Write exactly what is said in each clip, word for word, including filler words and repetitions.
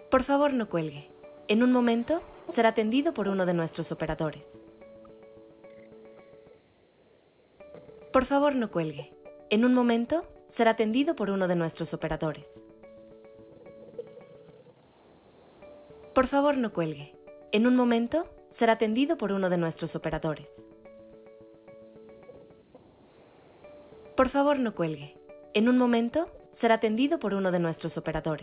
Por favor, no cuelgue. En un momento será atendido por uno de nuestros operadores. Por favor, no cuelgue. En un momento será atendido por uno de nuestros operadores. Por favor, no cuelgue. En un momento será atendido por uno de nuestros operadores. Por favor, no cuelgue. En un momento será atendido por uno de nuestros operadores.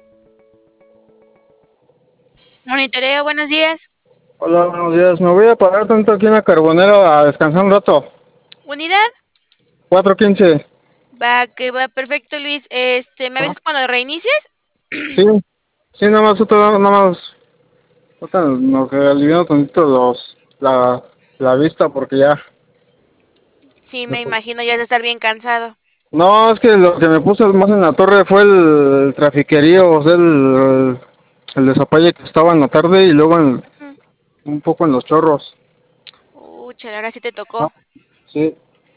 Monitoreo, buenos días. Hola, buenos días. Me voy a parar tanto aquí en la Carbonera a descansar un rato. ¿Unidad? cuatro quince. Va, que va, perfecto, Luis. Este, ¿me avisas cuando reinicies? Sí, sí, nada más, otro, nada más. Ahorita nos que aliviano tantito los, la, la vista porque ya. Sí, me imagino ya has de estar bien cansado. No, es que lo que me puse más en la torre fue el, trafiquerío, o sea, el, el desapalle que estaba en la tarde y luego en- Mm. un poco en los chorros. Uh, chale, ahora sí te Ah, tocó. sí,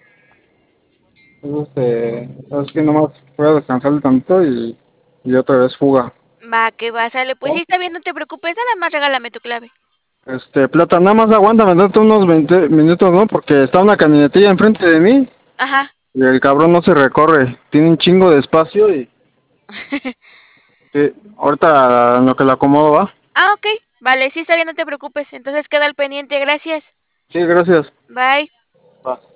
este, es que nada más voy a descansar tantito y, y otra vez fuga. Va, que va, sale. Pues sí, está bien, no te preocupes. Nada más regálame tu clave. Este, Plata, nada más aguántame date unos veinte minutos, ¿no? Porque está una camionetilla enfrente de mí Ajá. y el cabrón no se recorre. Tiene un chingo de espacio y sí, ahorita en lo que la acomodo va. Ah, ok. Vale, sí, está bien, no te preocupes. Entonces queda al pendiente. Gracias. Sí, gracias. Bye. Va.